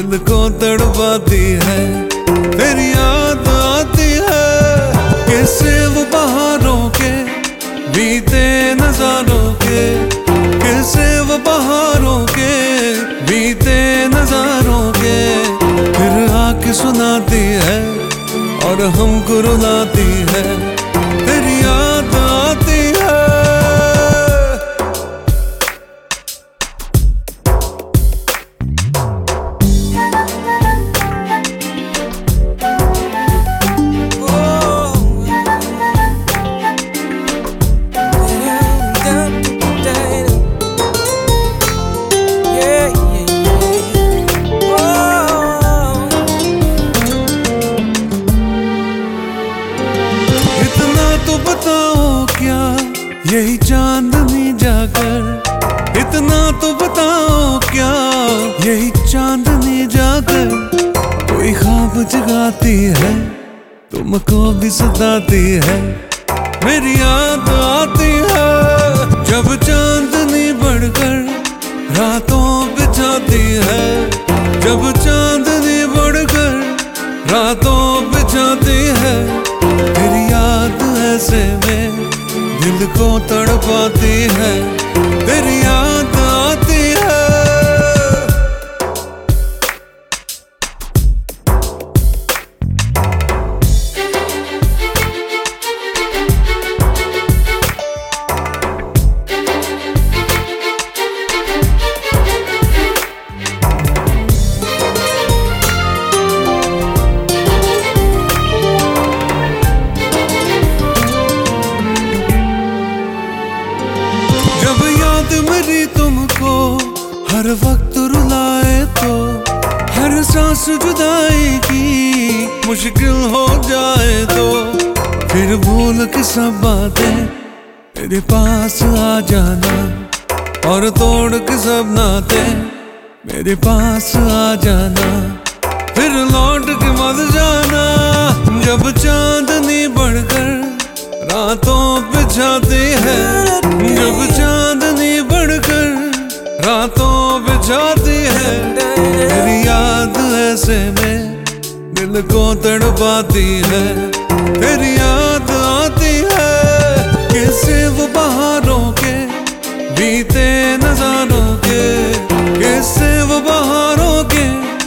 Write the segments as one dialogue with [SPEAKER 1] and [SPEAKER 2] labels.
[SPEAKER 1] दिल को तड़पाती है। तेरी याद आती है कैसे वो बहारों के बीते नजारों के, कैसे वो बहारों के बीते नजारों के। फिर आके सुनाती है और हमको रुलाती है। तेरी याद आती है। तो बताओ क्या यही चांदनी जाकर, इतना तो बताओ क्या यही चांदनी जाकर कोई ख्वाब जगाती है, तुमको भी सताती है। मेरी याद आती है जब चांदनी बढ़कर रातों बिछाती है, जब चांदनी बढ़कर रातों बिछाती है। तेरी याद ऐसे में दिल को तड़पाती है। तेरी याद आती है। मेरी तुमको हर वक्त रुलाए तो हर सांस जुदाई की मुश्किल हो जाए तो फिर भूल के सब बातें मेरे पास आ जाना और तोड़ के सब नाते मेरे पास आ जाना। फिर लौट के मत जाना जब चांदनी बढ़कर रातों बिछाती है, जब चांदनी बढ़कर रातों बिछाती है। तेरी याद ऐसे में दिल को तड़पाती है। तेरी याद आती है कैसे वो बहारों के बीते नजारों के, कैसे वो बहारों के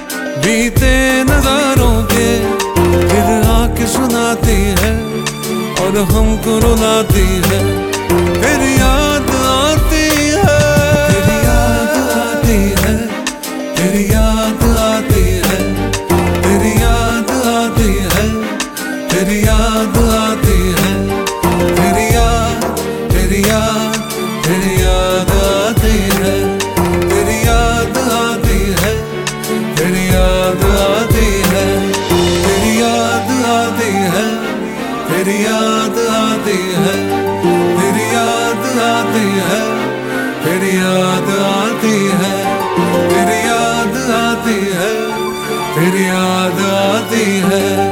[SPEAKER 1] बीते नजारों के। फिर आके सुनाती है और हमको रुलाती है। तेरी याद आती है। तेरी याद आती है। तेरी याद आती है। तेरी याद आती है। तेरी याद आती है। तेरी याद, तेरी याद, तेरी याद आती है। तेरी याद आती है। तेरी याद आती है। तेरी याद आती है। तेरी याद आती है। तेरी याद आती है। तेरी याद आती है। तेरी याद आती है। तेरी याद आती है।